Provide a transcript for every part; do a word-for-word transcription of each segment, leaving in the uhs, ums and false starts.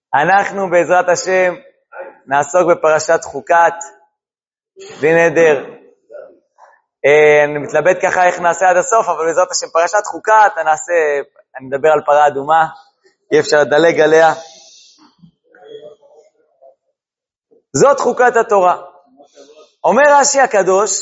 אנחנו בעזרת השם נעסוק בפרשת חוקת, בלי נדר. אני מתלבט ככה איך נעשה עד הסוף, אבל בעזרת השם פרשת חוקת, אני, נעשה, אני מדבר על פרה אדומה, אי אפשר לדלג עליה. זאת חוקת התורה. אומר רש"י הקדוש,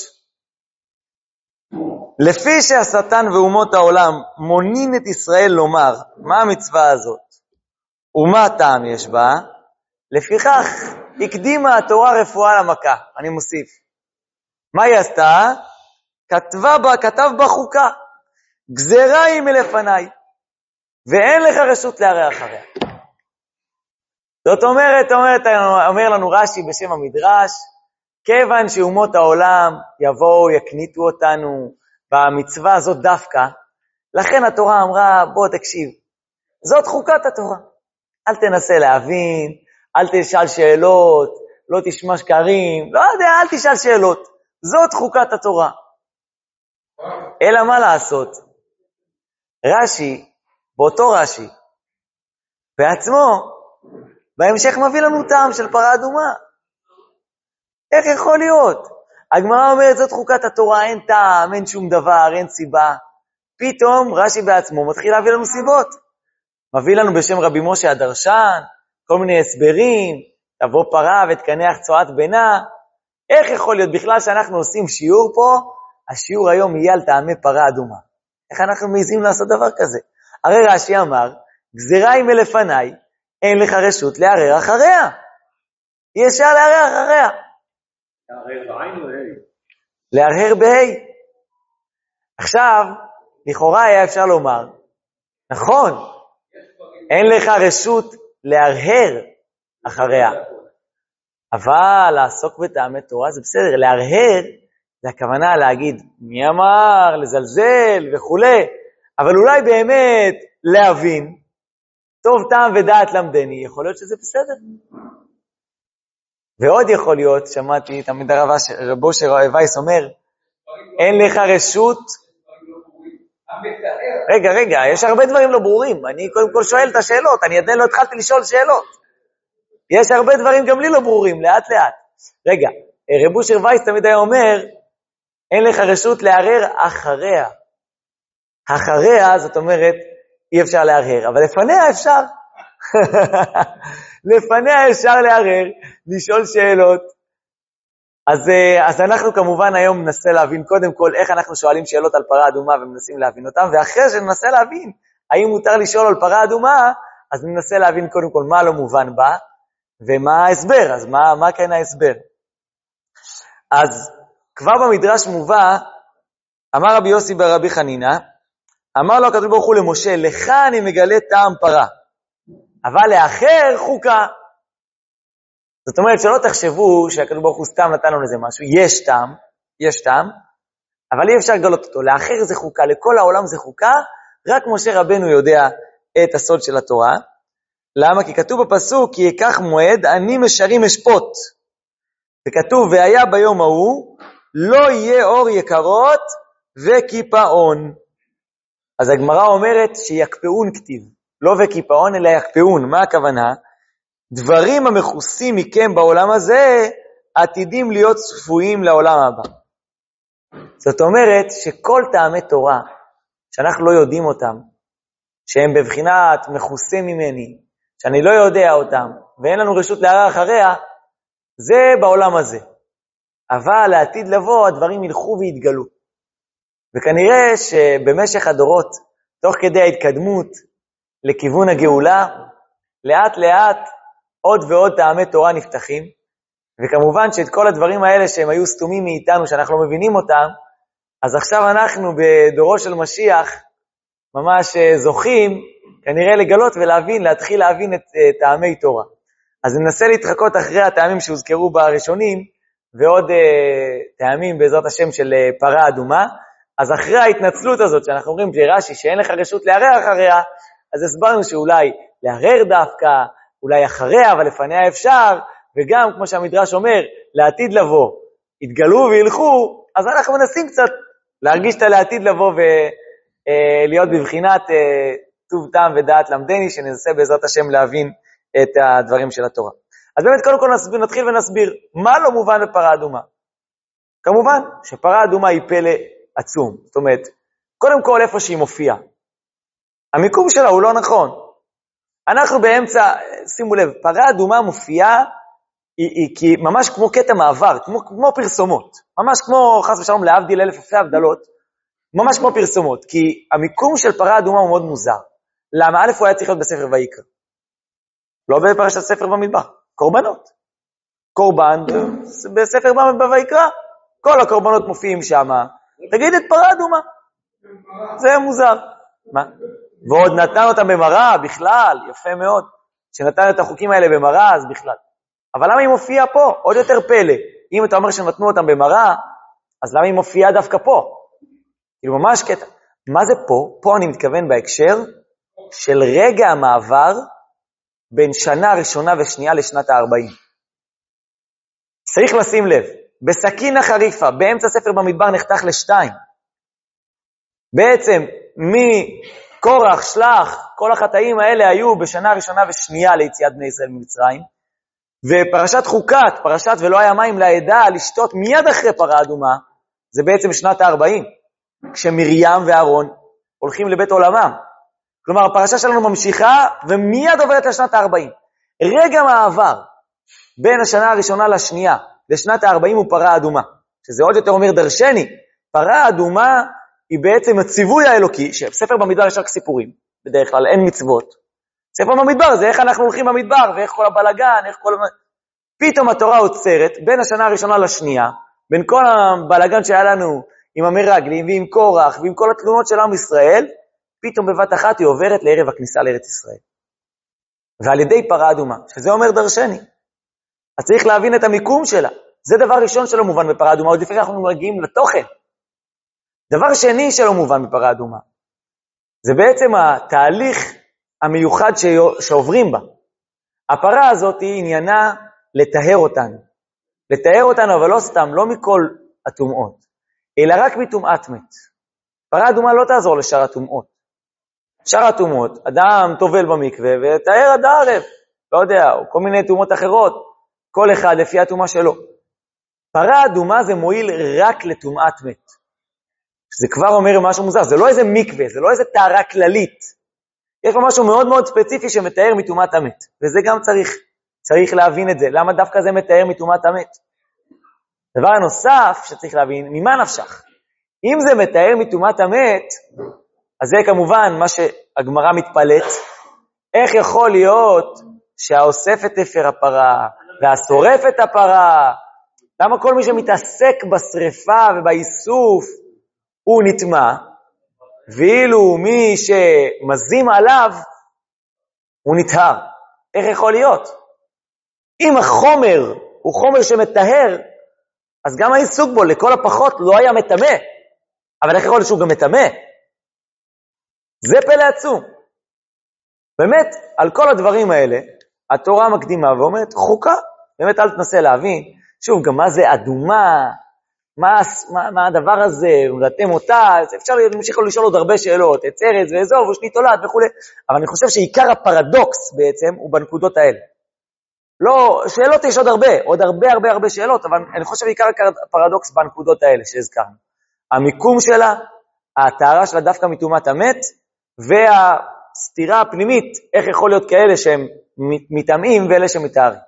לפי שהשטן ואומות העולם מונין את ישראל לומר, מה המצווה הזאת? ומה הטעם יש בה? לפיכך הקדימה התורה רפואה למכה. אני מוסיף. מה היא עשתה? כתבה בה, כתב בה חוקה. גזרה היא מלפניי, ואין לך רשות לערער אחריה. זאת אומרת, אומרת, אומר לנו רש"י בשם המדרש, כיוון שאומות העולם יבואו, יקניתו אותנו במצווה הזאת דווקא, לכן התורה אמרה, בוא תקשיב, זאת חוקת התורה. אל תנסה להבין, אל תשאל שאלות, לא תשמע שקרים, לא יודע, אל תשאל שאלות. זאת חוקת התורה. אלא מה לעשות? רש"י, באותו רש"י, בעצמו, בהמשך מביא לנו טעם של פרה אדומה. איך יכול להיות? הגמרא אומרת, זאת חוקת התורה, אין טעם, אין שום דבר, אין סיבה. פתאום רש"י בעצמו מתחיל להביא לנו סיבות. מביא לנו בשם רבי משה הדרשן, כל מיני הסברים, תבוא פרה ותקנח צועת בינה. איך יכול להיות בכלל שאנחנו עושים שיעור פה, השיעור היום יהיה על טעמי פרה אדומה. איך אנחנו מעיזים לעשות דבר כזה? הרי רש"י אמר, גזירה היא מלפניי, אין לך רשות לערער אחריה. אי אפשר לערער אחריה. לערער בעין או בהי? לערער בהי. עכשיו, לכאורה היה אפשר לומר, נכון, אין לך רשות לערער אחריה. אבל לעסוק בטעמי תורה זה בסדר, לערער זה הכוונה להגיד מי אמר, לזלזל וכו'. אבל אולי באמת להבין, טוב טעם ודעת למדני, יכול להיות שזה בסדר. ועוד יכול להיות, שמעתי תמיד רבו של וייס אומר, אין לך רשות. רגע, רגע, יש הרבה דברים לא ברורים. אני קודם כל שואל את השאלות, אני עדיין לא התחלתי לשאול שאלות. יש הרבה דברים גם לי לא ברורים, לאט לאט. רגע, רבו של וייס תמיד היה אומר, אין לך רשות לערער אחריה. אחריה, זאת אומרת, אי אפשר לערער, אבל לפניה אפשר. לפניה אפשר לערער, לשאול שאלות. אז, אז אנחנו כמובן היום ננסה להבין קודם כל איך אנחנו שואלים שאלות על פרה אדומה ומנסים להבין אותם, ואחרי שננסה להבין האם מותר לשאול על פרה אדומה, אז ננסה להבין קודם כל מה לא מובן בה, ומה ההסבר, אז מה, מה כן ההסבר. אז כבר במדרש מובא, אמר רבי יוסי ברבי חנינה, אמר לו הקדוש ברוך הוא למשה, לך אני מגלה טעם פרה, אבל לאחר חוקה. זאת אומרת שלא תחשבו שהקדוש ברוך הוא סתם נתן לנו לזה משהו, יש טעם, יש טעם, אבל אי אפשר לגלות אותו, לאחר זה חוקה, לכל העולם זה חוקה, רק משה רבנו יודע את הסוד של התורה. למה? כי כתוב בפסוק, כי יקח מועד, אני משרים אשפוט. וכתוב, והיה ביום ההוא, לא יהיה אור יקרות וקיפאון. אז הגמרא אומרת שיקפאון כתיב, לא וקיפאון אלא יקפאון. מה הכוונה? דברים המחוסים מכם בעולם הזה, עתידים להיות צפויים לעולם הבא. זאת אומרת שכל טעמי תורה, שאנחנו לא יודעים אותם, שהם בבחינת מחוסים ממני, שאני לא יודע אותם, ואין לנו רשות לערער אחריה, זה בעולם הזה. אבל לעתיד לבוא, הדברים ילכו ויתגלו. וכנראה שבמשך הדורות, תוך כדי ההתקדמות לכיוון הגאולה, לאט לאט עוד ועוד טעמי תורה נפתחים, וכמובן שאת כל הדברים האלה שהם היו סתומים מאיתנו, שאנחנו לא מבינים אותם, אז עכשיו אנחנו בדורו של משיח, ממש זוכים, כנראה לגלות ולהבין, להתחיל להבין את uh, טעמי תורה. אז ננסה להתחקות אחרי הטעמים שהוזכרו בראשונים, ועוד uh, טעמים בעזרת השם של uh, פרה אדומה. אז אחרי ההתנצלות הזאת, שאנחנו אומרים ברש"י שאין לך רשות לערער אחריה, אז הסברנו שאולי לערער דווקא, אולי אחריה, אבל לפניה אפשר, וגם כמו שהמדרש אומר, לעתיד לבוא, יתגלו וילכו, אז אנחנו מנסים קצת להרגיש את לעתיד לבוא ולהיות uh, בבחינת... Uh, טוב טעם ודעת למדני, שננסה בעזרת השם להבין את הדברים של התורה. אז באמת קודם כל נסביר, נתחיל ונסביר מה לא מובן בפרה אדומה. כמובן שפרה אדומה היא פלא עצום. זאת אומרת, קודם כל איפה שהיא מופיעה. המיקום שלה הוא לא נכון. אנחנו באמצע, שימו לב, פרה אדומה מופיעה, היא, היא, היא ממש כמו קטע מעבר, כמו, כמו פרסומות. ממש כמו, חס ושלום, להבדיל אלף אלפי הבדלות. ממש כמו פרסומות. כי המיקום של פרה אדומה הוא מאוד מוזר. למה? א' הוא היה צריך להיות בספר ויקרא. לא בפרשת ספר במדבר. קורבנות. קורבן בספר בויקרא. כל הקורבנות מופיעים שם. תגיד את פרה אדומה. זה מוזר. מה? ועוד נתן אותם במראה בכלל, יפה מאוד. שנתן את החוקים האלה במראה, אז בכלל. אבל למה היא מופיעה פה? עוד יותר פלא. אם אתה אומר שנתנו אותם במראה, אז למה היא מופיעה דווקא פה? כאילו ממש קטע. מה זה פה? פה אני מתכוון בהקשר של רגע המעבר בין שנה ראשונה ושנייה לשנת ה-ארבעים. צריך לשים לב, בסכינה חריפה, באמצע ספר במדבר נחתך לשתיים. בעצם מקורח, שלח, כל החטאים האלה היו בשנה ראשונה ושנייה ליציאת בני ישראל ממצרים, ופרשת חוקת, פרשת ולא היה מים לעדה לשתות מיד אחרי פרה אדומה, זה בעצם שנת ה-ארבעים, כשמרים ואהרון הולכים לבית עולמם. כלומר, הפרשה שלנו ממשיכה ומיד עוברת לשנת ה-ארבעים. רגע מעבר בין השנה הראשונה לשנייה לשנת ה-ארבעים הוא פרה אדומה, שזה עוד יותר אומר דרשני. פרה אדומה היא בעצם הציווי האלוקי, שספר במדבר יש רק סיפורים, בדרך כלל אין מצוות. ספר במדבר זה איך אנחנו הולכים במדבר, ואיך כל הבלגן, איך כל... פתאום התורה עוצרת בין השנה הראשונה לשנייה, בין כל הבלגן שהיה לנו עם המרגלים ועם קורח ועם כל התלונות של עם ישראל, פתאום בבת אחת היא עוברת לערב הכניסה לארץ ישראל. ועל ידי פרה אדומה, שזה אומר דרשני. אז צריך להבין את המיקום שלה. זה דבר ראשון שלא מובן בפרה אדומה, עוד לפני שאנחנו מגיעים לתוכן. דבר שני שלא מובן בפרה אדומה, זה בעצם התהליך המיוחד שעוברים בה. הפרה הזאת היא עניינה לטהר אותנו. לטהר אותנו, אבל לא סתם, לא מכל הטומאות, אלא רק מטומאת מת. פרה אדומה לא תעזור לשאר הטומאות. שאר הטומאות, אדם טובל במקווה וטהר עד הערב, לא יודע, או כל מיני טומאות אחרות, כל אחד לפי הטומאה שלו. פרה אדומה זה מועיל רק לטומאת מת. זה כבר אומר משהו מוזר, זה לא איזה מקווה, זה לא איזה טהרה כללית. יש פה משהו מאוד מאוד ספציפי שמתאר מטומאת המת, וזה גם צריך, צריך להבין את זה. למה דווקא זה מתאר מטומאת המת? דבר הנוסף שצריך להבין, ממה נפשך? אם זה מתאר מטומאת המת, אז זה כמובן מה שהגמרא מתפלט. איך יכול להיות שהאוסף את אפר הפרה והשורף את הפרה? למה כל מי שמתעסק בשריפה ובאיסוף הוא נטמע, ואילו מי שמזים עליו הוא נטהר? איך יכול להיות? אם החומר הוא חומר שמטהר, אז גם העיסוק בו לכל הפחות לא היה מטמא. אבל איך יכול להיות שהוא גם מטמא? זה פלא עצום. באמת, על כל הדברים האלה, התורה מקדימה ואומרת, חוקה. באמת, אל תנסה להבין. שוב, גם מה זה אדומה? מה, מה, מה הדבר הזה? ולאתם אותה? אפשר להמשיך לשאול עוד הרבה שאלות. את ארץ ואזור ושנית תולד וכו'. אבל אני חושב שעיקר הפרדוקס בעצם הוא בנקודות האלה. לא, שאלות יש עוד הרבה, עוד הרבה הרבה הרבה שאלות, אבל אני חושב שעיקר הפרדוקס בנקודות האלה שהזכרנו. המיקום שלה, הטהרה שלה דווקא מטומאת המת, והסתירה הפנימית, איך יכול להיות כאלה שהם מתאמים ואלה שמתארים.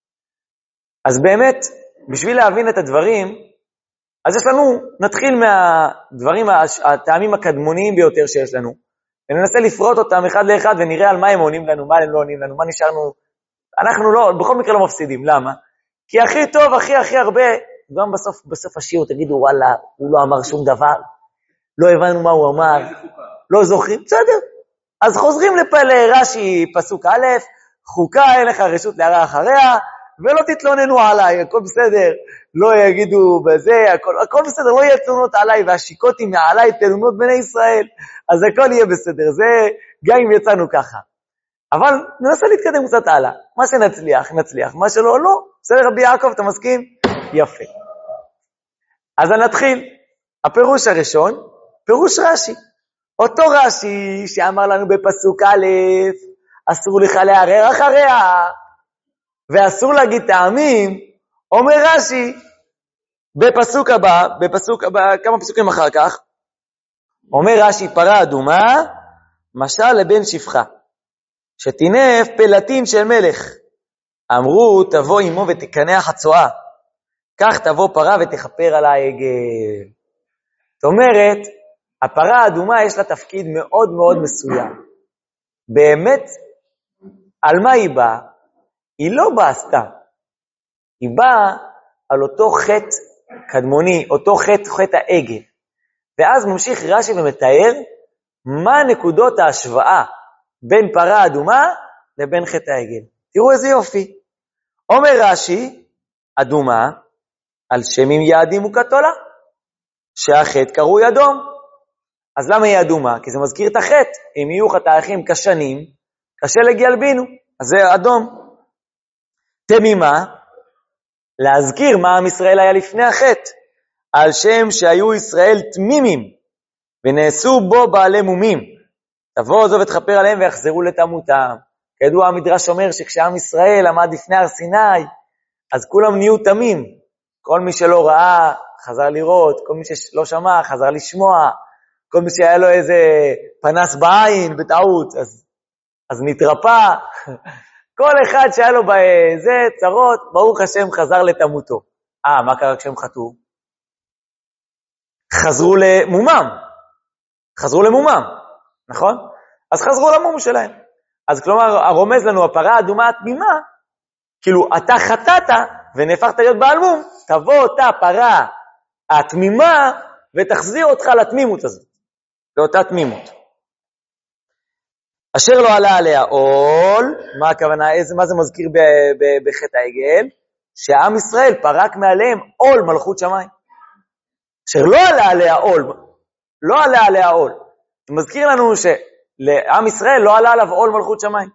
אז באמת, בשביל להבין את הדברים, אז יש לנו, נתחיל מהדברים, הטעמים הקדמוניים ביותר שיש לנו, וננסה לפרוט אותם אחד לאחד, ונראה על מה הם עונים לנו, מה הם לא עונים לנו, מה נשארנו, אנחנו לא, בכל מקרה לא מפסידים. למה? כי הכי טוב, הכי הכי הרבה, גם בסוף, בסוף השיעור תגידו, וואלה, הוא לא אמר שום דבר, לא הבנו מה הוא אמר, לא זוכרים, בסדר. אז חוזרים לרש"י פסוק א', חוקה, אין לך רשות להרע אחריה, ולא תתלוננו עליי, הכל בסדר, לא יגידו בזה, הכל, הכל בסדר, לא יהיה תלונות עליי, והשיקותי מעליי תלונות בני ישראל, אז הכל יהיה בסדר, זה גם אם יצאנו ככה. אבל ננסה להתקדם קצת הלאה, מה שנצליח, נצליח, מה שלא, לא, בסדר רבי יעקב, אתה מסכים? יפה. אז נתחיל, הפירוש הראשון, פירוש רש"י. אותו רש"י שאמר לנו בפסוק א', אסור לך לערער אחריה, ואסור להגיד טעמים, אומר רש"י, בפסוק הבא, בפסוק הבא, כמה פסוקים אחר כך, אומר רש"י, פרה אדומה, משל לבן שפחה, שתינף פלטין של מלך. אמרו, תבוא עמו ותקנח הצואה, כך תבוא פרה ותכפר על העגל. זאת אומרת, הפרה האדומה יש לה תפקיד מאוד מאוד מסוים. באמת, על מה היא באה? היא לא באה סתם. היא באה על אותו חטא קדמוני, אותו חטא, חטא העגל. ואז ממשיך רש"י ומתאר מה נקודות ההשוואה בין פרה אדומה לבין חטא העגל. תראו איזה יופי. אומר רש"י, אדומה, על שם אם יעדים וכתולה, שהחטא קרוי אדום. אז למה היא אדומה? כי זה מזכיר את החטא. אם יהיו חטאים כשנים, קשה לגלבינו. אז זה אדום. תמימה, להזכיר מה עם ישראל היה לפני החטא, על שם שהיו ישראל תמימים, ונעשו בו בעלי מומים. תבוא זו ותכפר עליהם ויחזרו לתמותם. כידוע המדרש אומר שכשעם ישראל עמד לפני הר סיני, אז כולם נהיו תמים. כל מי שלא ראה, חזר לראות, כל מי שלא שמע, חזר לשמוע, כל מי שהיה לו איזה פנס בעין בטעות, אז, אז נתרפא. כל אחד שהיה לו בזה צרות, ברוך השם חזר לתמותו. אה, מה קרה כשהם חטאו? חזרו למומם. חזרו למומם, נכון? אז חזרו למום שלהם. אז כלומר, הרומז לנו, הפרה האדומה התמימה, כאילו אתה חטאת ונהפכת להיות בעל מום, תבוא אותה פרה התמימה ותחזיר אותך לתמימות הזאת, לאותה תמימות. אשר לא עלה עליה עול, מה הכוונה, איזה, מה זה מזכיר ב- ב- בחטא העגל? שהעם ישראל פרק מעליהם עול מלכות שמיים. אשר לא עלה עליה עול, לא עלה עליה עול. זה מזכיר לנו שלעם ישראל לא עלה עליו עול מלכות שמיים.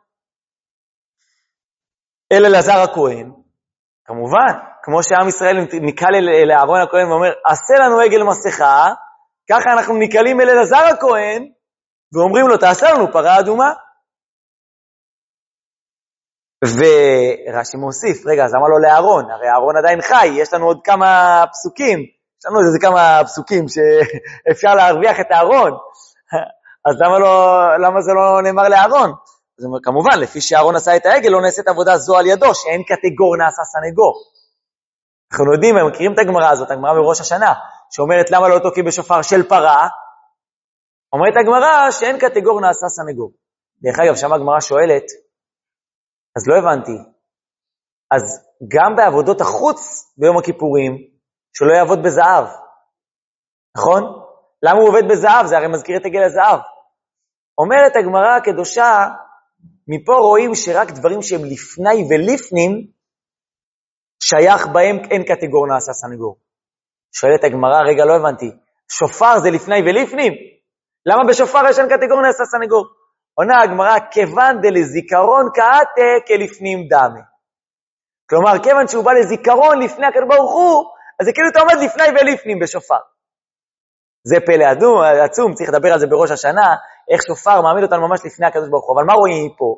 אל אלעזר הכהן, כמובן, כמו שעם ישראל ניקל אל אהרון הכהן ואומר, עשה לנו עגל מסכה, ככה אנחנו ניקלים אל אלעזר הכהן, ואומרים לו, תעשה לנו פרה אדומה. ורש"י מוסיף, רגע, אז למה לא לאהרון? הרי אהרון עדיין חי, יש לנו עוד כמה פסוקים, יש לנו איזה כמה פסוקים שאפשר להרוויח את אהרון, אז למה, לא, למה זה לא נאמר לאהרון? זאת אומרת, כמובן, לפי שאהרון עשה את העגל, לא נעשית עבודה זו על ידו, שאין קטגור נעשה סנגור. אנחנו יודעים, הם מכירים את הגמרא הזאת, הגמרא בראש השנה, שאומרת למה לא תוקעים בשופר של פרה, אומרת הגמרא שאין קטגור נעשה סנגור. דרך אגב, שם הגמרא שואלת, אז לא הבנתי, אז גם בעבודות החוץ ביום הכיפורים, שלא יעבוד בזהב, נכון? למה הוא עובד בזהב? זה הרי מזכיר את עגל הזהב. אומרת הגמרא הקדושה, מפה רואים שרק דברים שהם לפני ולפנים, שייך בהם אין קטגור נעשה סנגור. שואלת הגמרא, רגע לא הבנתי, שופר זה לפני ולפנים? למה בשופר יש אין קטגור נעשה סנגור? עונה הגמרא, כיוון דלזיכרון כעתה כלפנים דמה. כלומר, כיוון שהוא בא לזיכרון לפני הקדוש ברוך הוא, אז זה כאילו אתה עומד לפני ולפנים בשופר. זה פלא עצום, צריך לדבר על זה בראש השנה, איך שופר מעמיד אותנו ממש לפני הקדוש ברוך הוא. אבל מה רואים פה?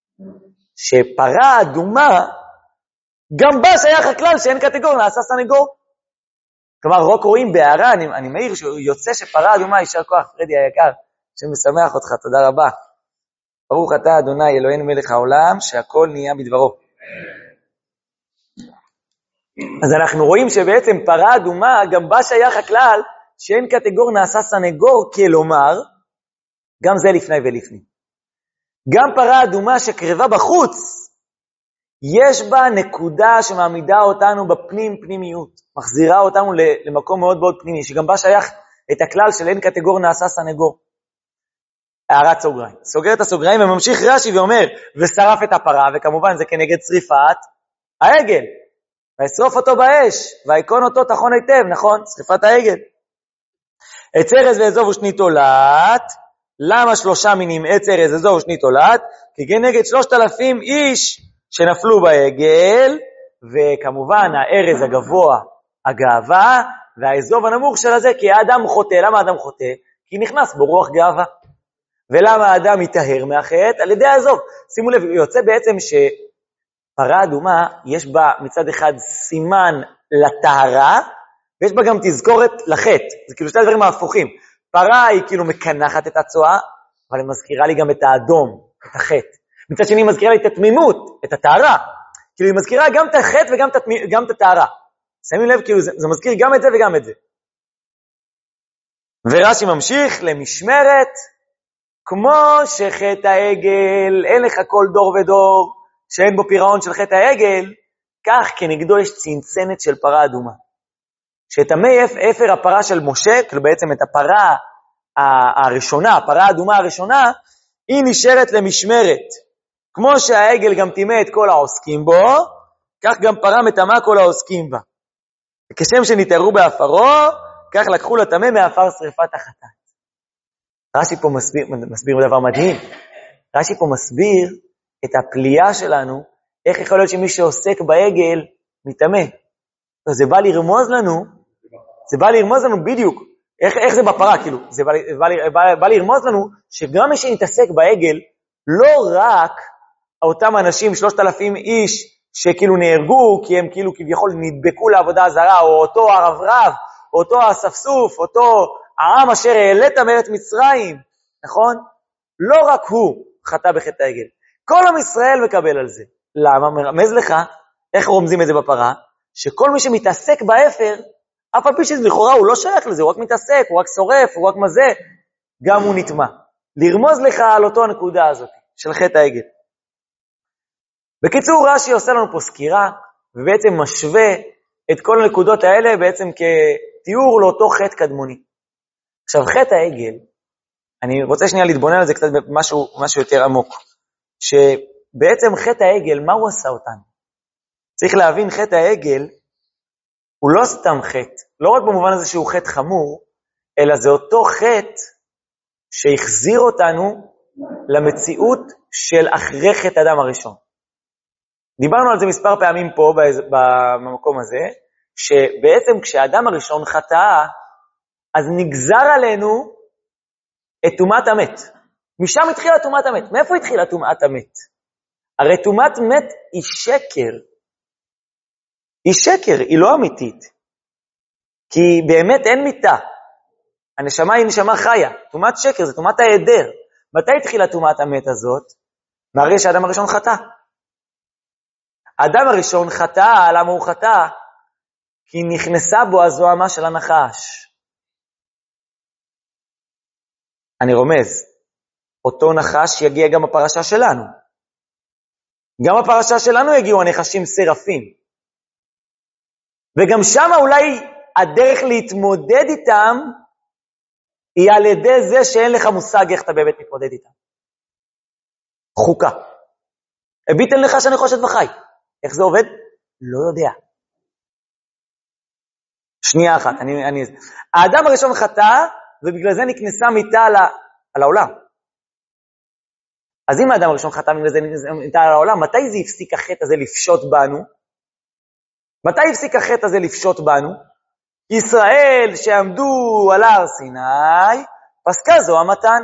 שפרה אדומה, גם בה שייך הכלל שאין קטגור נעשה סנגור. כלומר, רק רואים בהערה, אני, אני מעיר שיוצא שפרה אדומה, יישר כוח, פרדי היקר, שמשמח אותך, תודה רבה. ברוך אתה, אדוני, אלוהינו מלך העולם, שהכל נהיה בדברו. אז אנחנו רואים שבעצם פרה אדומה, גם בה שייך הכלל, שאין קטגור נעשה סנגור, כלומר, גם זה לפני ולפני. גם פרה אדומה שקרבה בחוץ, יש בה נקודה שמעמידה אותנו בפנים פנימיות, מחזירה אותנו למקום מאוד מאוד פנימי, שגם בה שייך את הכלל של אין קטגור נעשה סנגור. הערת סוגריים. סוגר את הסוגריים וממשיך רש"י ואומר, ושרף את הפרה, וכמובן זה כנגד שריפת העגל. וישרוף אותו באש, ויקון אותו תחון היטב, נכון? שריפת העגל. עץ ארז ואזוב ושני תולעת. למה שלושה מינים עץ ארז, אזוב ושני תולעת? כי כנגד שלושת אלפים איש שנפלו בעגל, וכמובן הארז הגבוה, הגאווה, והאזוב הנמוך של הזה, כי האדם חוטא. למה האדם חוטא? כי נכנס בו רוח גאווה. ולמה האדם יטהר מהחטא? על ידי העזוב. שימו לב, יוצא בעצם שפרה אדומה, יש בה מצד אחד סימן לטהרה, ויש בה גם תזכורת לחטא. זה כאילו שתי הדברים ההפוכים. פרה היא כאילו מקנחת את הצועה, אבל היא מזכירה לי גם את האדום, את החטא. מצד שני היא מזכירה לי את התמימות, את הטהרה. כאילו היא מזכירה גם את החטא וגם גם את הטהרה. שימים לב, כאילו זה, זה מזכיר גם את זה וגם את זה. ורש"י ממשיך למשמרת, כמו שחטא העגל, אין לך כל דור ודור, שאין בו פירעון של חטא העגל, כך כנגדו יש צנצנת של פרה אדומה. שתמי אפר הפרה של משה, כאילו בעצם את הפרה הראשונה, הפרה האדומה הראשונה, היא נשארת למשמרת. כמו שהעגל גם תימה את כל העוסקים בו, כך גם פרה מתמה כל העוסקים בה. כשם שנתארו באפרו, כך לקחו לתמה מאפר שריפת החטאת. רש"י פה מסביר, מסביר דבר מדהים. רש"י פה מסביר את הפליאה שלנו, איך יכול להיות שמי שעוסק בעגל מתאמה. זה בא לרמוז לנו, זה בא לרמוז לנו בדיוק, איך, איך זה בפרה, כאילו, זה בא, בא, בא, בא לרמוז לנו, שגם מי שנתעסק בעגל, לא רק אותם אנשים, שלושת אלפים איש, שכאילו נהרגו, כי הם כאילו כביכול נדבקו לעבודה הזרה, או אותו הרב רב, או אותו הספסוף, אותו העם אשר העלית מארץ מצרים, נכון? לא רק הוא חטא בחטא העגל. כל עם ישראל מקבל על זה. למה? מרמז לך, איך רומזים את זה בפרה? שכל מי שמתעסק באפר, אף על פי שלכאורה הוא לא שייך לזה, הוא רק מתעסק, הוא רק שורף, הוא רק מזה, גם הוא נטמע. לרמוז לך על אותו הנקודה הזאת, של חטא העגל. בקיצור, רש"י עושה לנו פה סקירה, ובעצם משווה את כל הנקודות האלה בעצם כתיאור לאותו חטא קדמוני. עכשיו, חטא העגל, אני רוצה שנייה להתבונן על זה קצת במשהו משהו יותר עמוק, שבעצם חטא העגל, מה הוא עשה אותנו? צריך להבין, חטא העגל הוא לא סתם חטא, לא רק במובן הזה שהוא חטא חמור, אלא זה אותו חטא שהחזיר אותנו למציאות של אחרי חטא אדם הראשון. דיברנו על זה מספר פעמים פה במקום הזה, שבעצם כשהאדם הראשון חטא, אז נגזר עלינו את טומאת המת. משם התחילה טומאת המת. מאיפה התחילה טומאת המת? הרי טומאת מת היא שקר. היא שקר, היא לא אמיתית. כי באמת אין מיתה. הנשמה היא נשמה חיה. טומאת שקר, זה טומאת ההיעדר. מתי התחילה טומאת המת הזאת? מהרי שהאדם הראשון חטא. האדם הראשון חטא, למה הוא חטא? כי נכנסה בו הזוהמה של הנחש. אני רומז, אותו נחש יגיע גם בפרשה שלנו. גם בפרשה שלנו יגיעו הנחשים סרפים. וגם שם אולי הדרך להתמודד איתם, היא על ידי זה שאין לך מושג איך אתה באמת מתמודד איתם. חוקה. הביט אל נחש הנחושת וחי. איך זה עובד? לא יודע. שנייה אחת, אני, אני... האדם הראשון חטא, ובגלל זה נכנסה מיתה על, ה... על העולם. אז אם האדם הראשון חטא, ובגלל זה נכנסה מיתה על העולם, מתי זה הפסיק החטא הזה לפשוט בנו? מתי הפסיק החטא הזה לפשוט בנו? ישראל שעמדו על הר סיני, פסקה זו המתן.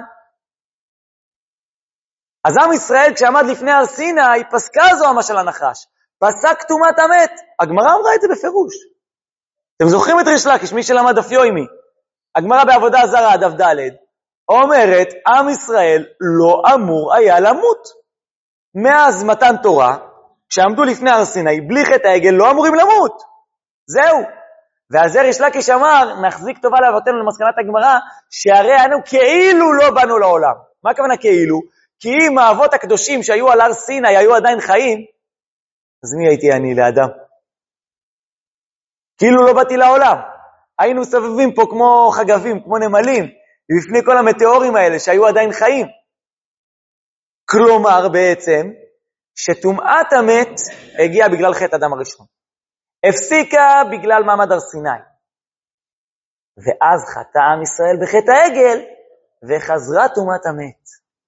אז עם ישראל כשעמד לפני הר סיני, פסקה זו המה של הנחש. פסק טומאת המת. הגמרא אמרה את זה בפירוש. אתם זוכרים את ריש לקיש, מי שלמד דף יומי? הגמרא בעבודה זרה, דף ד', אומרת, עם ישראל לא אמור היה למות. מאז מתן תורה, כשעמדו לפני הר סיני, בלי חטא העגל, לא אמורים למות. זהו. ועל זה ריש לקיש אמר, נחזיק טובה לאבותינו למסקנת הגמרא, שהרי אנו כאילו לא באנו לעולם. מה הכוונה כאילו? כי אם האבות הקדושים שהיו על הר סיני היו עדיין חיים, אז מי הייתי אני לאדם? כאילו לא באתי לעולם. היינו סבבים פה כמו חגבים, כמו נמלים, בפני כל המטאורים האלה שהיו עדיין חיים. כלומר בעצם, שטומאת המת הגיעה בגלל חטא אדם הראשון. הפסיקה בגלל מעמד הר סיני. ואז חטא עם ישראל בחטא העגל, וחזרה טומאת המת.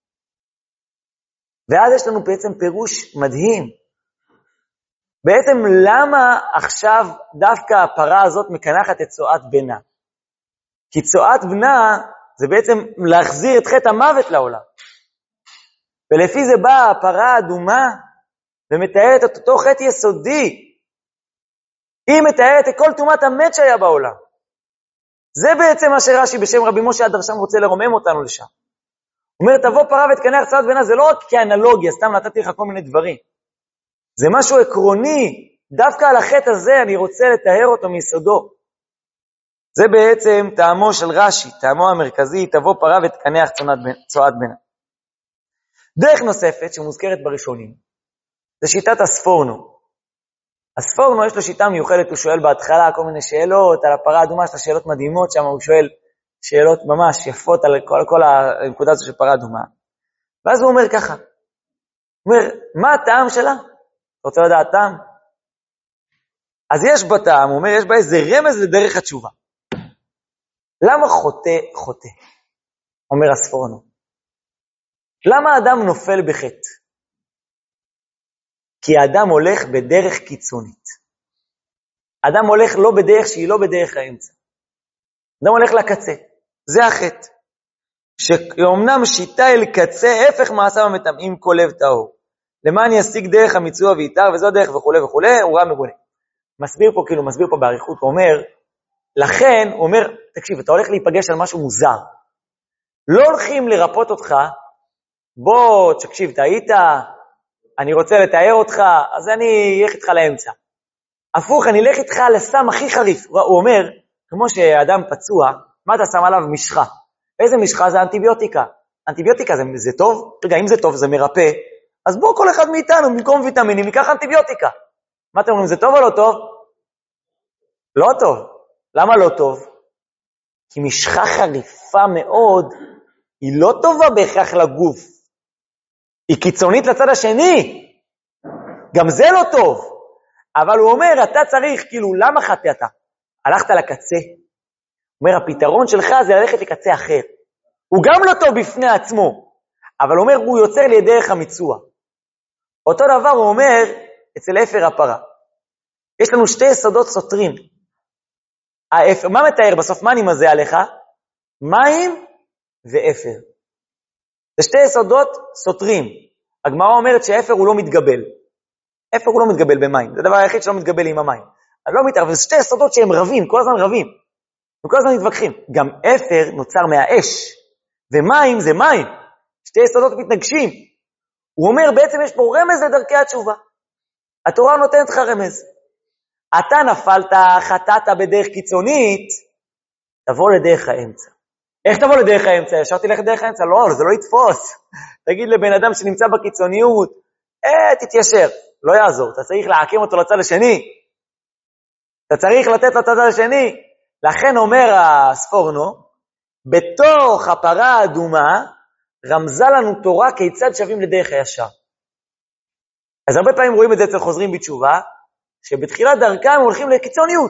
ואז יש לנו בעצם פירוש מדהים. בעצם למה עכשיו דווקא הפרה הזאת מקנחת את צואת בנה? כי צואת בנה זה בעצם להחזיר את חטא המוות לעולם. ולפי זה באה הפרה האדומה, ומתארת את אותו חטא יסודי. היא מתארת את כל תומת המת שהיה בעולם. זה בעצם מה שרש"י בשם רבי משה הדרשם רוצה לרומם אותנו לשם. הוא אומר, תבוא פרה ותקנח צרת בנה, זה לא רק כאנלוגיה, סתם נתתי לך כל מיני דברים. זה משהו עקרוני, דווקא על החטא הזה אני רוצה לתאר אותו מיסודו. זה בעצם טעמו של רש"י, טעמו המרכזי, תבוא פרה ותקנח צרת בנה. דרך נוספת שמוזכרת בראשונים, זה שיטת הספורנו. הספורנו יש לו שיטה מיוחדת, הוא שואל בהתחלה כל מיני שאלות, על הפרה האדומה יש לה שאלות מדהימות, שם הוא שואל שאלות ממש יפות על כל, כל הנקודה הזו של פרה אדומה. ואז הוא אומר ככה, הוא אומר, מה הטעם שלה? אתה רוצה לדעת טעם? אז יש בטעם, הוא אומר, יש בה איזה רמז לדרך התשובה. למה חוטא חוטא? אומר הספורנו. למה האדם נופל בחטא? כי האדם הולך בדרך קיצונית. האדם הולך לא בדרך שהיא לא בדרך האמצע. האדם הולך לקצה. זה החטא. שאומנם שיטה אל קצה, הפך מעשיו המטמאים כל לב טהור. למען ישיג דרך המצווה ויתר, וזו דרך וכו' וכו', הוא רע מגונה. מסביר פה, כאילו, מסביר פה בעריכות, הוא אומר, לכן, הוא אומר, תקשיב, אתה הולך להיפגש על משהו מוזר. לא הולכים לרפות אותך, בוא, תקשיב, אתה היית, אני רוצה לתאר אותך, אז אני אלך איתך לאמצע. הפוך, אני אלך איתך לסם הכי חריף. הוא אומר, כמו שאדם פצוע, מה אתה שם עליו? משחה. איזה משחה? זה אנטיביוטיקה. אנטיביוטיקה זה, זה טוב? רגע, אם זה טוב, זה מרפא. אז בוא כל אחד מאיתנו, במקום ויטמינים, ניקח אנטיביוטיקה. מה אתם אומרים, זה טוב או לא טוב? לא טוב. למה לא טוב? כי משחה חריפה מאוד, היא לא טובה בהכרח לגוף. היא קיצונית לצד השני. גם זה לא טוב. אבל הוא אומר, אתה צריך, כאילו, למה חטאת? הלכת לקצה. הוא אומר, הפתרון שלך זה ללכת לקצה אחר. הוא גם לא טוב בפני עצמו. אבל הוא אומר, הוא יוצר לי דרך המצווה. אותו דבר הוא אומר, אצל אפר הפרה. יש לנו שתי יסודות סותרים. האפר, מה מתאר בסוף? מה אני מזה עליך? מים ואפר. זה שתי יסודות סותרים. הגמרא אומרת שאפר הוא לא מתגבל. אפר הוא לא מתגבל במים. זה הדבר היחיד שלא מתגבל עם המים. אני לא מתערב, זה שתי יסודות שהם רבים, כל הזמן רבים. וכל הזמן מתווכחים. גם אפר נוצר מהאש. ומים זה מים. שתי יסודות מתנגשים. הוא אומר, בעצם יש פה רמז לדרכי התשובה. התורה נותנת לך רמז. אתה נפלת, חטאת בדרך קיצונית, תבוא לדרך האמצע. איך תבוא לדרך האמצע? ישר תלך לדרך האמצע? לא, זה לא יתפוס. תגיד לבן אדם שנמצא בקיצוניות, אה, תתיישר. לא יעזור, אתה צריך להקים אותו לצד השני. אתה צריך לתת לצד השני. לכן אומר הספורנו, בתוך הפרה האדומה, רמזה לנו תורה כיצד שווים לדרך הישר. אז הרבה פעמים רואים את זה אצל חוזרים בתשובה, שבתחילת דרכם הם הולכים לקיצוניות.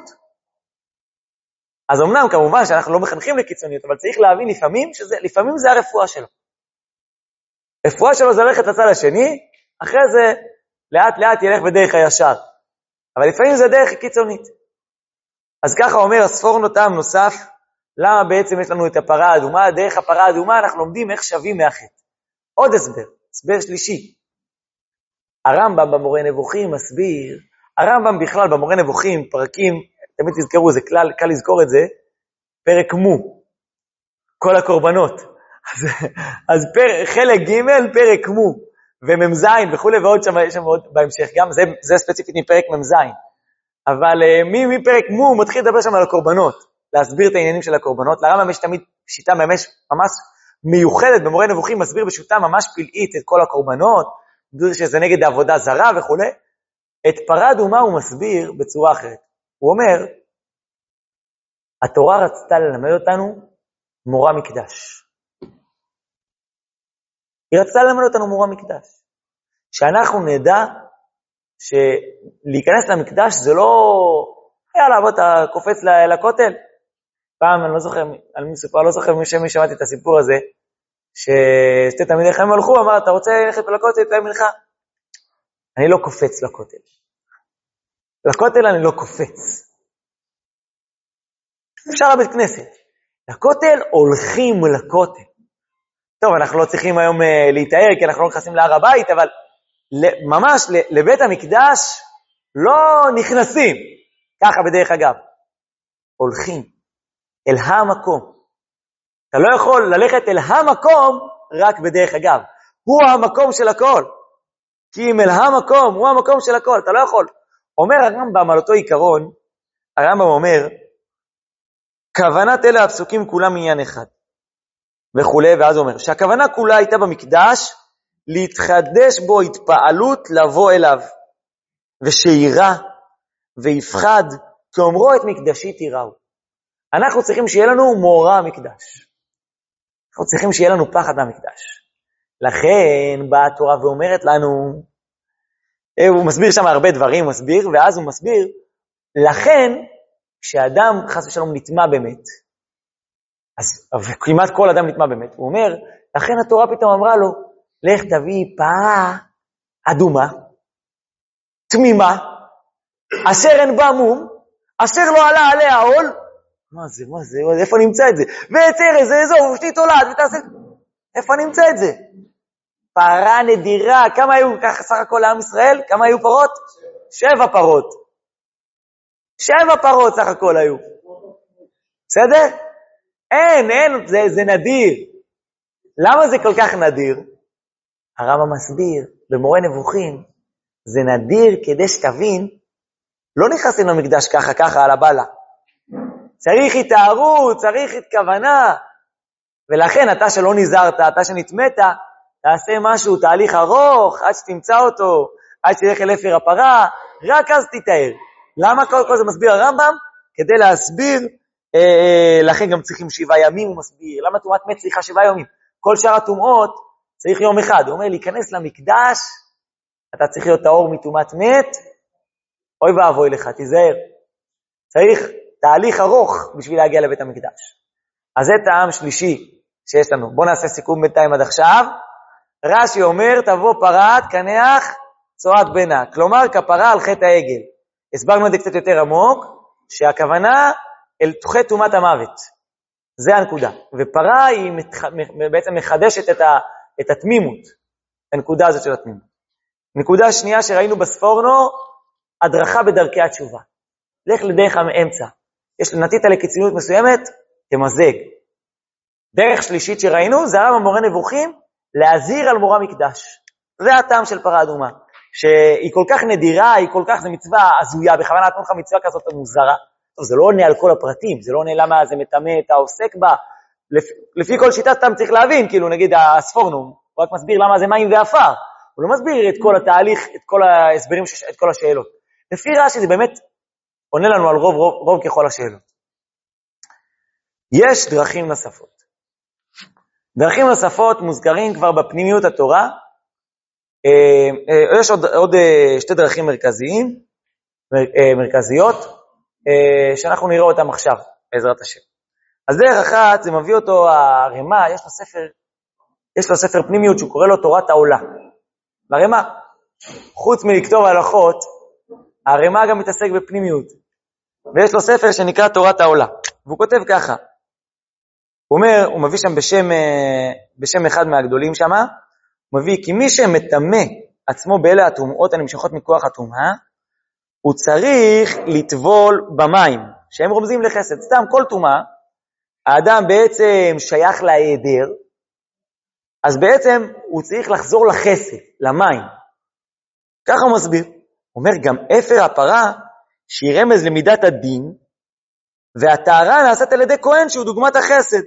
אז אמנם כמובן שאנחנו לא מחנכים לקיצוניות, אבל צריך להבין לפעמים, שזה, לפעמים זה הרפואה שלו. הרפואה שלו זה ללכת לצד השני, אחרי זה לאט לאט ילך בדרך הישר. אבל לפעמים זה דרך קיצונית. אז ככה אומר הספורנו טעם נוסף, למה בעצם יש לנו את הפרה האדומה? דרך הפרה האדומה אנחנו לומדים איך שווים מהחטא. עוד הסבר, הסבר שלישי. הרמב"ם במורה נבוכים מסביר, הרמב"ם בכלל במורה נבוכים, פרקים, תמיד תזכרו, זה כלל, קל לזכור את זה, פרק מו, כל הקורבנות. אז, אז פר, חלק ג' פרק מו, וממזין וכו' ועוד שם, יש שם עוד בהמשך, גם זה, זה ספציפית מפרק ממזין. אבל מי, מי פרק מו הוא מתחיל לדבר שם על הקורבנות, להסביר את העניינים של הקורבנות. לרמב"ם יש תמיד שיטה ממש, ממש מיוחדת, במורה נבוכים מסביר בשיטה ממש פלאית את כל הקורבנות, שזה נגד העבודה זרה וכו'. את פרה אדומה הוא מסביר בצורה אחרת. הוא אומר, התורה רצתה ללמד אותנו מורה מקדש. היא רצתה ללמד אותנו מורה מקדש. שאנחנו נדע שלהיכנס למקדש זה לא, יאללה, בוא אתה קופץ לכותל. פעם אני לא זוכר, אני מסופר, לא זוכר מי שמעתי את הסיפור הזה, ששתי תלמידי חכמים הלכו, אמר, אתה רוצה ללכת לכותל, תלמד מנחה? אני לא קופץ לכותל. לכותל אני לא קופץ. אפשר לבית כנסת. לכותל הולכים לכותל. טוב, אנחנו לא צריכים היום uh, להתאר, כי אנחנו לא נכנסים להר הבית, אבל ממש לבית המקדש לא נכנסים, ככה בדרך אגב. הולכים אל המקום. אתה לא יכול ללכת אל המקום רק בדרך אגב. הוא המקום של הכל. כי אם אל המקום, הוא המקום של הכל, אתה לא יכול. אומר הרמב"ם על אותו עיקרון, הרמב"ם אומר, כוונת אלה הפסוקים כולם עניין אחד. וכו', ואז הוא אומר, שהכוונה כולה הייתה במקדש, להתחדש בו התפעלות לבוא אליו, ושירא, ויפחד, כי אומרו את מקדשי תיראו. אנחנו צריכים שיהיה לנו מורא המקדש. אנחנו צריכים שיהיה לנו פחד מהמקדש. לכן באה התורה ואומרת לנו, הוא מסביר שם הרבה דברים, הוא מסביר, ואז הוא מסביר, לכן, כשאדם חס ושלום נטמע באמת, אז כמעט כל אדם נטמע באמת, הוא אומר, לכן התורה פתאום אמרה לו, לך תביא פרה אדומה, תמימה, אשר אין בה מום, אשר לא עלה עליה עול, מה זה, מה זה, איפה נמצא את זה? ויצר איזה אזור, ושתי תולד, ותעשה, איפה נמצא את זה? פרה נדירה, כמה היו ככה סך הכל לעם ישראל? כמה היו פרות? שבע פרות. שבע פרות סך הכל היו. בסדר? אין, אין, זה, זה נדיר. למה זה כל כך נדיר? הרמב"ם מסביר, במורה נבוכים, זה נדיר כדי שתבין, לא נכנסים למקדש ככה, ככה, על הבלה. צריך התארות, צריך התכוונה, ולכן אתה שלא נזהרת, אתה שנתמת, תעשה משהו, תהליך ארוך, עד שתמצא אותו, עד שתלך אל אפר הפרה, רק אז תתאר. למה כל כל זה מסביר הרמב"ם? כדי להסביר, אה, אה, לכן גם צריכים שבעה ימים, הוא מסביר. למה תומת מת צריכה שבעה ימים? כל שאר התומות צריך יום אחד. הוא אומר, להיכנס למקדש, אתה צריך להיות טהור מתומת מת, אוי ואבוי לך, תיזהר. צריך תהליך ארוך בשביל להגיע לבית המקדש. אז זה טעם שלישי שיש לנו. בואו נעשה סיכום בינתיים עד עכשיו. רש"י אומר, תבוא פרת, כנח, צועת בנה. כלומר, כפרה על חטא העגל. הסברנו את זה קצת יותר עמוק, שהכוונה אל תוכי תומת המוות. זה הנקודה. ופרה היא מתח... בעצם מחדשת את, ה... את התמימות. הנקודה הזאת של התמימות. נקודה שנייה שראינו בספורנו, הדרכה בדרכי התשובה. לך לדרך האמצע. יש נתית לקיצוניות מסוימת, תמזג. דרך שלישית שראינו, זה הרמב"ם מורה נבוכים, להזהיר על מורא מקדש. זה הטעם של פרה אדומה. שהיא כל כך נדירה, היא כל כך, זה מצווה הזויה, בכוונה נתנו לך מצווה כזאת מוזרה. טוב, זה לא עונה על כל הפרטים, זה לא עונה למה זה מטמא את העוסק בה. לפי, לפי כל שיטת טעם צריך להבין, כאילו נגיד הספורנו, הוא רק מסביר למה זה מים ואפר. הוא לא מסביר את כל התהליך, את כל ההסברים, את כל השאלות. לפי רש"י זה באמת עונה לנו על רוב, רוב, רוב ככל השאלות. יש דרכים נוספות. דרכים נוספות מוזכרים כבר בפנימיות התורה. יש עוד, עוד שתי דרכים מרכזיים, מרכזיות, שאנחנו נראה אותם עכשיו, בעזרת השם. אז דרך אחת, זה מביא אותו הרמ"א, יש לו ספר, יש לו ספר פנימיות שהוא קורא לו תורת העולה. והרמ"א, חוץ מלכתוב הלכות, הרמ"א גם מתעסק בפנימיות. ויש לו ספר שנקרא תורת העולה. והוא כותב ככה, הוא אומר, הוא מביא שם בשם, בשם אחד מהגדולים שם, הוא מביא, כי מי שמטמא עצמו באלה הטומאות הנמשכות מכוח הטומאה, הוא צריך לטבול במים, שהם רומזים לחסד. סתם כל טומאה, האדם בעצם שייך להיעדר, אז בעצם הוא צריך לחזור לחסד, למים. ככה הוא מסביר. הוא אומר, גם אפר הפרה, שהיא רמז למידת הדין, והטהרה נעשית על ידי כהן שהוא דוגמת החסד.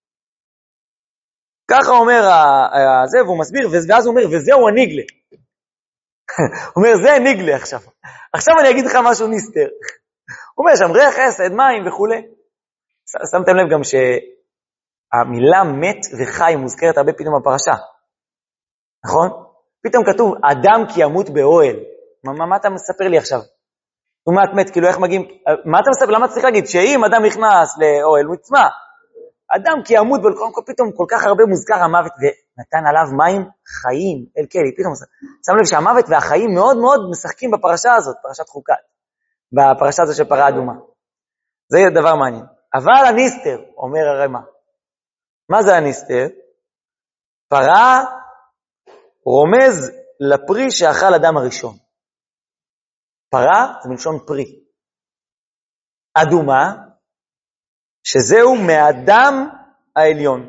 ככה אומר זה, והוא מסביר, ואז הוא אומר, וזהו הניגלה. הוא אומר, זה הניגלה עכשיו. עכשיו אני אגיד לך משהו ניסטר. הוא אומר, שם ריח חסד, מים וכו'. שמתם לב גם שהמילה מת וחי מוזכרת הרבה פתאום בפרשה. נכון? פתאום כתוב, אדם כי ימות באוהל. מה, מה אתה מספר לי עכשיו? הוא מעט מת, כאילו איך מגיעים, מה אתה מספר, למה צריך להגיד? שאם אדם נכנס לאוהל, הוא יצמא. אדם כי ימות, פתאום כל כך הרבה מוזכר המוות, ונתן עליו מים חיים, אל כלי, פתאום שם לב שהמוות והחיים מאוד מאוד משחקים בפרשה הזאת, פרשת חוקת, בפרשה הזאת של פרה אדומה. זה דבר מעניין. אבל הניסטר, אומר הרמ"א, מה זה הניסטר? פרה רומז לפרי שאכל אדם הראשון. פרה זה מלשון פרי. אדומה, שזהו מאדם העליון.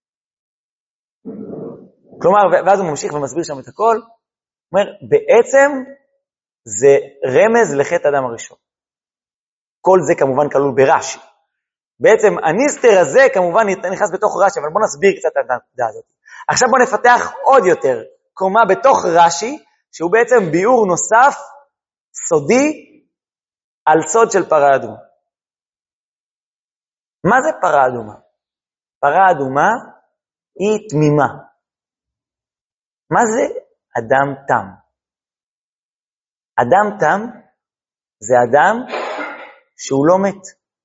כלומר, ואז הוא ממשיך ומסביר שם את הכל, הוא אומר, בעצם זה רמז לחטא אדם הראשון. כל זה כמובן כלול ברש"י. בעצם הניסטר הזה כמובן נכנס בתוך רש"י, אבל בואו נסביר קצת את הנקודה הזאת. עכשיו בואו נפתח עוד יותר קומה בתוך רש"י, שהוא בעצם ביאור נוסף, סודי, על סוד של פרה אדומה. מה זה פרה אדומה? פרה אדומה היא תמימה. מה זה אדם תם? אדם תם זה אדם שהוא לא מת.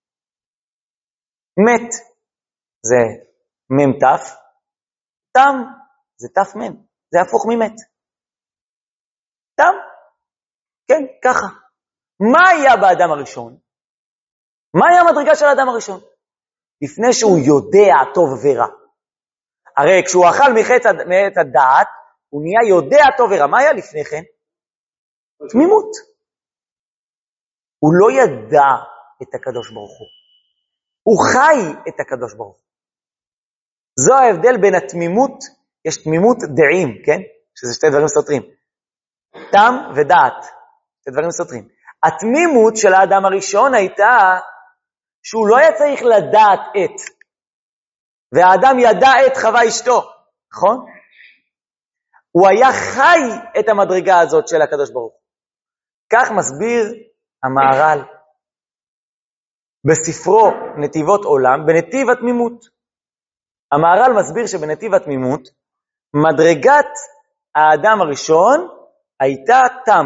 מת זה מם תף, תם זה תף מם, זה הפוך ממת. תם, כן, ככה. מה היה באדם הראשון? מה היה המדרגה של האדם הראשון? לפני שהוא יודע טוב ורע. הרי כשהוא אכל מחטא הדעת, הוא נהיה יודע טוב ורע. מה היה לפני כן? תמימות. הוא לא ידע את הקדוש ברוך הוא. הוא חי את הקדוש ברוך הוא. זו ההבדל בין התמימות, יש תמימות דעים, כן? שזה שתי דברים סותרים. תם ודעת, שתי דברים סותרים. התמימות של האדם הראשון הייתה שהוא לא היה צריך לדעת את, והאדם ידע את חווה אשתו, נכון? הוא היה חי את המדרגה הזאת של הקדוש ברוך הוא. כך מסביר המהר"ל בספרו נתיבות עולם, בנתיב התמימות. המהר"ל מסביר שבנתיב התמימות, מדרגת האדם הראשון הייתה תם.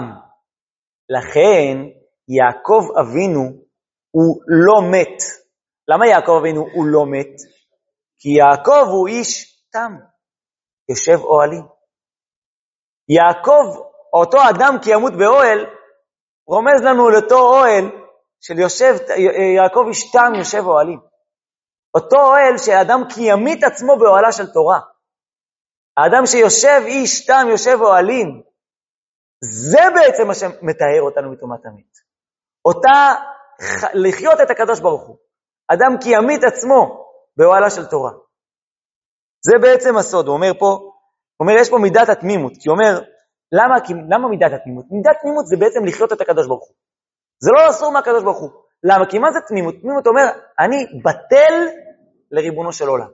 לכן יעקב אבינו הוא לא מת. למה יעקב אבינו הוא לא מת? כי יעקב הוא איש תם, יושב אוהלים. יעקב, אותו אדם כי ימות באוהל, רומז לנו לאותו אוהל של יושב, יעקב איש תם יושב אוהלים. אותו אוהל שהאדם כי ימית עצמו באוהלה של תורה. האדם שיושב איש תם יושב אוהלים, זה בעצם מה שמתאר אותנו מתומת המת. אותה, לחיות את הקדוש ברוך הוא. אדם כי ימית עצמו באוהלה של תורה. זה בעצם הסוד. הוא אומר פה, הוא אומר יש פה מידת התמימות. כי הוא אומר, למה, כי, למה מידת התמימות? מידת תמימות זה בעצם לחיות את הקדוש ברוך הוא. זה לא אסור מהקדוש ברוך הוא. למה? כי מה זה תמימות? תמימות אומר, אני בטל לריבונו של עולם.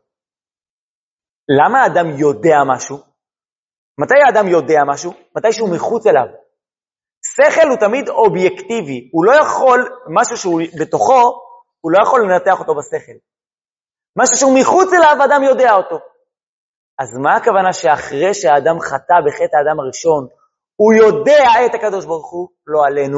למה האדם יודע משהו? מתי האדם יודע משהו? מתי שהוא מחוץ אליו. שכל הוא תמיד אובייקטיבי. הוא לא יכול, משהו שהוא בתוכו, הוא לא יכול לנתח אותו בשכל. משהו שהוא מחוץ אליו, האדם יודע אותו. אז מה הכוונה שאחרי שהאדם חטא בחטא האדם הראשון, הוא יודע את הקדוש ברוך הוא, לא עלינו?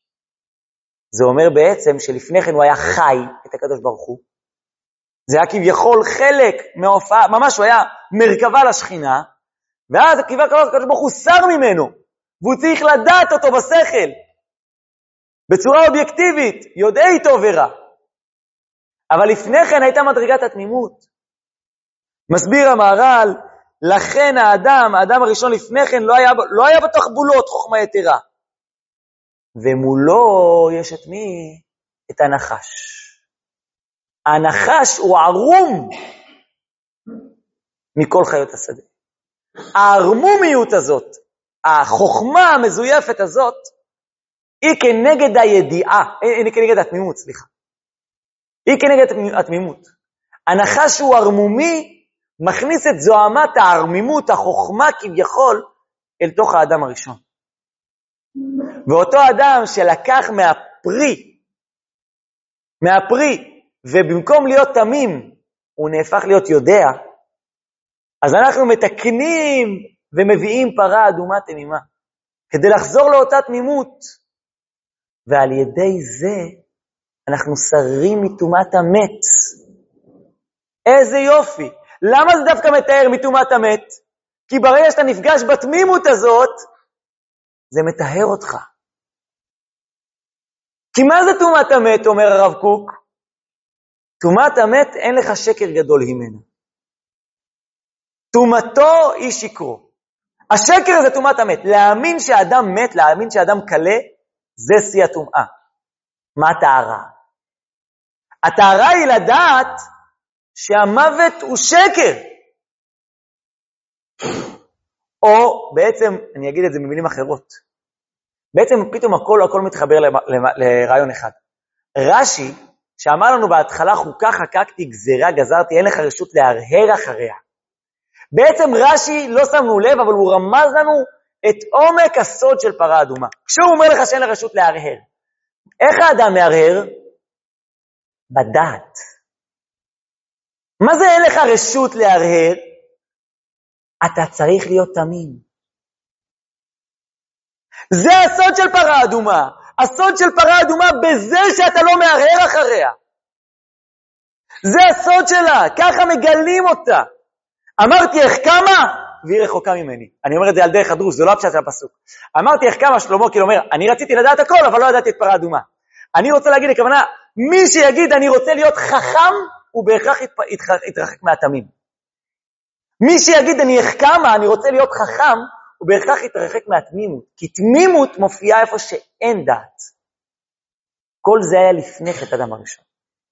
זה אומר בעצם שלפני כן הוא היה חי את הקדוש ברוך הוא. זה היה כביכול חלק מההופעה, ממש הוא היה מרכבה לשכינה, ואז כביכול הקדוש ברוך הוא שר ממנו, והוא צריך לדעת אותו בשכל, בצורה אובייקטיבית, יודע איתו ורע. אבל לפני כן הייתה מדרגת התמימות. מסביר המהר"ל, לכן האדם, האדם הראשון לפני כן לא היה, לא היה בתוך בולות חוכמה יתרה. ומולו יש את מי? את הנחש. הנחש הוא ערום מכל חיות השדה. הערמומיות הזאת, החוכמה המזויפת הזאת, היא כנגד הידיעה, היא כנגד התמימות, סליחה. היא כנגד התמימות. הנחש הוא ערמומי, מכניס את זוהמת הערמימות, החוכמה כביכול, אל תוך האדם הראשון. ואותו אדם שלקח מהפרי, מהפרי, ובמקום להיות תמים, הוא נהפך להיות יודע, אז אנחנו מתקנים ומביאים פרה אדומה תמימה, כדי לחזור לאותה תמימות. ועל ידי זה, אנחנו שרים מתומת המת. איזה יופי. למה זה דווקא מתאר מתומת המת? כי ברגע שאתה נפגש בתמימות הזאת, זה מתאר אותך. כי מה זה תומת המת, אומר הרב קוק? תומת המת אין לך שקר גדול ממנה. תומתו היא שקרו. השקר זה תומת המת. להאמין שאדם מת, להאמין שאדם קלה, זה שיא התומעה. מה הטהרה? הטהרה היא לדעת שהמוות הוא שקר. או בעצם, אני אגיד את זה במילים אחרות, בעצם פתאום הכל, הכל מתחבר לרעיון אחד. רש"י, שאמר לנו בהתחלה חוקה חקקתי גזירה גזרתי, אין לך רשות להרהר אחריה. בעצם רש"י, לא שמנו לב, אבל הוא רמז לנו את עומק הסוד של פרה אדומה. כשהוא אומר לך שאין לך רשות להרהר. איך האדם מהרהר? בדעת. מה זה אין לך רשות להרהר? אתה צריך להיות תמים. זה הסוד של פרה אדומה. הסוד של פרה אדומה בזה שאתה לא מהרהר אחריה. זה הסוד שלה, ככה מגלים אותה. אמרתי איך כמה, והיא רחוקה ממני. אני אומר את זה על דרך הדרוש, זה לא הפשט של הפסוק. אמרתי איך כמה, שלמה כאילו אומר, אני רציתי לדעת הכל, אבל לא ידעתי את פרה אדומה. אני רוצה להגיד לכוונה, מי שיגיד אני רוצה להיות חכם, הוא בהכרח יתרחק מהתמים. מי שיגיד אני איך כמה, אני רוצה להיות חכם, הוא בהכרח יתרחק מהתמימות. כי תמימות מופיעה איפה שאין דעת. כל זה היה לפני חטא אדם הראשון.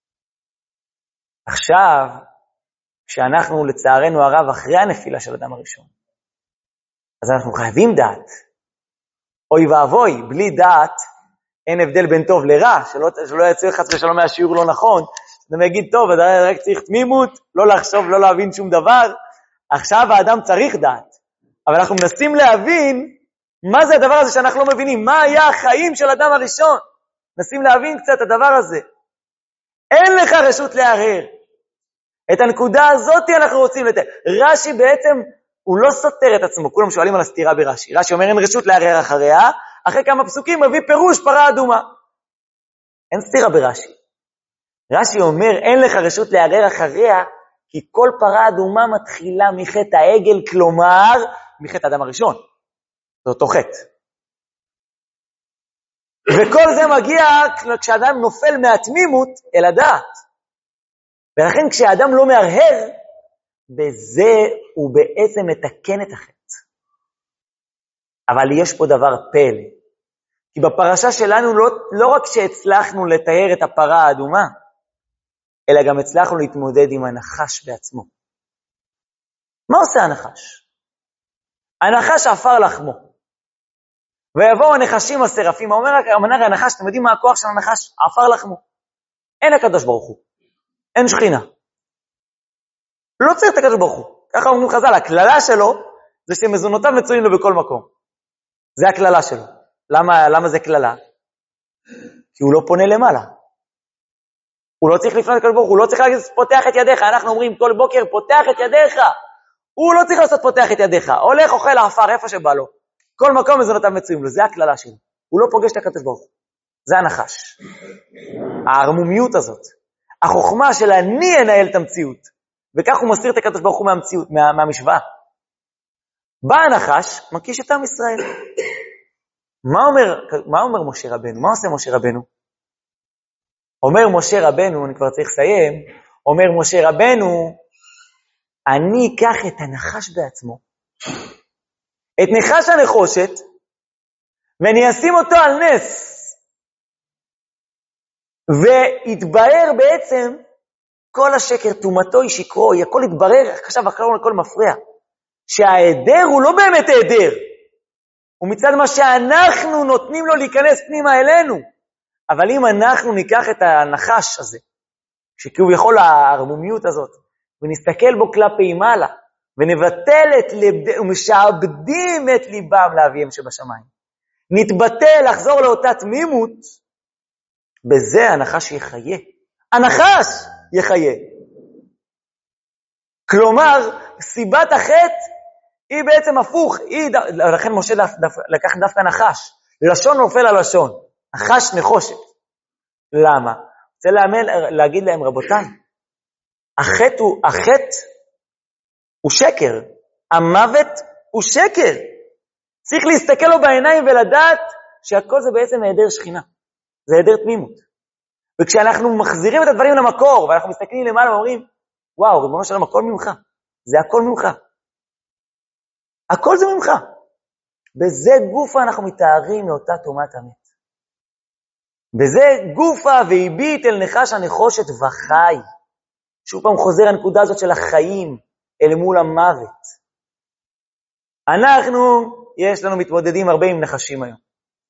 עכשיו, כשאנחנו לצערנו הרב אחרי הנפילה של אדם הראשון, אז אנחנו חייבים דעת. אוי ואבוי, בלי דעת, אין הבדל בין טוב לרע, שלא, שלא יצא חס ושלום מהשיעור לא נכון, אתה מגיד טוב, אתה רק צריך תמימות, לא לחשוב, לא להבין שום דבר, עכשיו האדם צריך דעת, אבל אנחנו מנסים להבין, מה זה הדבר הזה שאנחנו לא מבינים, מה היה החיים של אדם הראשון, מנסים להבין קצת את הדבר הזה, אין לך רשות להרהר, את הנקודה הזאת אנחנו רוצים לתת, רש"י בעצם, הוא לא סותר את עצמו, כולם שואלים על הסתירה ברש"י, רש"י אומר אין רשות להרהר אחריה, אחרי כמה פסוקים מביא פירוש פרה אדומה. אין סתירה ברש"י. רש"י אומר, אין לך רשות להרהר אחריה, כי כל פרה אדומה מתחילה מחטא העגל, כלומר, מחטא האדם הראשון. זה אותו חטא. וכל זה מגיע כשאדם נופל מהתמימות אל הדעת. ולכן כשאדם לא מהרהר, בזה הוא בעצם מתקן את החטא. אבל יש פה דבר פלא. כי בפרשה שלנו לא, לא רק שהצלחנו לתאר את הפרה האדומה, אלא גם הצלחנו להתמודד עם הנחש בעצמו. מה עושה הנחש? הנחש עפר לחמו. ויבואו הנחשים השרפים. אומר המנהר הנחש, אתם יודעים מה הכוח של הנחש? עפר לחמו. אין הקדוש ברוך הוא. אין שכינה. לא צריך את הקדוש ברוך הוא. ככה אומרים חז"ל, הכללה שלו זה שמזונותיו מצויים לו בכל מקום. זה הכללה שלו. למה, למה זה כללה? כי הוא לא פונה למעלה. הוא לא צריך לפנות לקדוש ברוך הוא, הוא לא צריך להגיד פותח את ידיך. אנחנו אומרים כל בוקר פותח את ידיך. הוא לא צריך לעשות פותח את ידיך. הולך אוכל העפר איפה שבא לו. כל מקום מזונותיו מצויים לו. זה הכללה שלו. הוא לא פוגש את הקדוש ברוך הוא. זה הנחש. הערמומיות הזאת. החוכמה של אני אנהל את המציאות. וכך הוא מסתיר את הקדוש ברוך הוא מהמציאות, מה, מהמשוואה. בא הנחש, מקיש את עם ישראל. מה אומר, מה אומר משה רבנו? מה עושה משה רבנו? אומר משה רבנו, אני כבר צריך לסיים, אומר משה רבנו, אני אקח את הנחש בעצמו, את נחש הנחושת, ואני אשים אותו על נס, והתברר בעצם כל השקר, תומתו היא שקרו, הכל התברר, עכשיו הכל, הכל מפריע, שההיעדר הוא לא באמת היעדר, ומצד מה שאנחנו נותנים לו להיכנס פנימה אלינו, אבל אם אנחנו ניקח את הנחש הזה, שכביכול הערמומיות הזאת, ונסתכל בו כלפי מעלה, ונבטל את ליבם, ומשעבדים את ליבם לאביהם שבשמיים, נתבטל לחזור לאותה תמימות, בזה הנחש יחיה. הנחש יחיה. כלומר, סיבת החטא היא בעצם הפוך. היא, לכן משה לקח דווקא נחש. לשון נופל על לשון. נחש נחושת. למה? רוצה להאמין, להגיד להם רבותיי, החטא הוא, החטא הוא שקר. המוות הוא שקר. צריך להסתכל לו בעיניים ולדעת שהכל זה בעצם היעדר שכינה. זה היעדר תמימות. וכשאנחנו מחזירים את הדברים למקור, ואנחנו מסתכלים למעלה ואומרים, וואו, ריבונו שלום, הכל ממך. זה הכל ממך. הכל זה ממך. בזה גופה אנחנו מתארים מאותה תומת המת. בזה גופה והביט אל נחש הנחושת וחי. שוב פעם חוזר הנקודה הזאת של החיים אל מול המוות. אנחנו, יש לנו מתמודדים הרבה עם נחשים היום.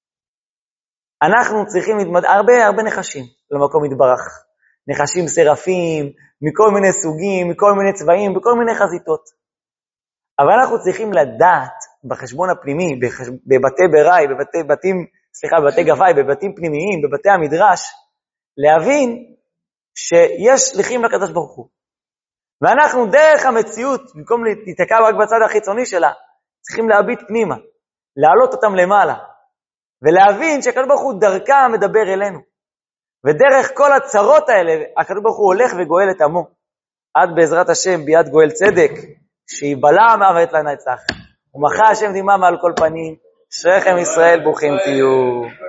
אנחנו צריכים להתמודד, הרבה הרבה נחשים למקום יתברך. נחשים סרפים, מכל מיני סוגים, מכל מיני צבעים, בכל מיני חזיתות. אבל אנחנו צריכים לדעת בחשבון הפנימי, בבתי בראי, בבתי בתים, סליחה, בבתי גבאי, בבתים פנימיים, בבתי המדרש, להבין שיש שליחים לקדוש ברוך הוא. ואנחנו דרך המציאות, במקום להתעכב רק בצד החיצוני שלה, צריכים להביט פנימה, להעלות אותם למעלה, ולהבין שהקדוש ברוך הוא דרכה מדבר אלינו. ודרך כל הצרות האלה, הקדוש ברוך הוא הולך וגואל את עמו. עד בעזרת השם ביד גואל צדק, שיבלע המוות לנצח. ומחה השם דמעה מעל כל פנים, אשריכם ישראל ברוכים תהיו.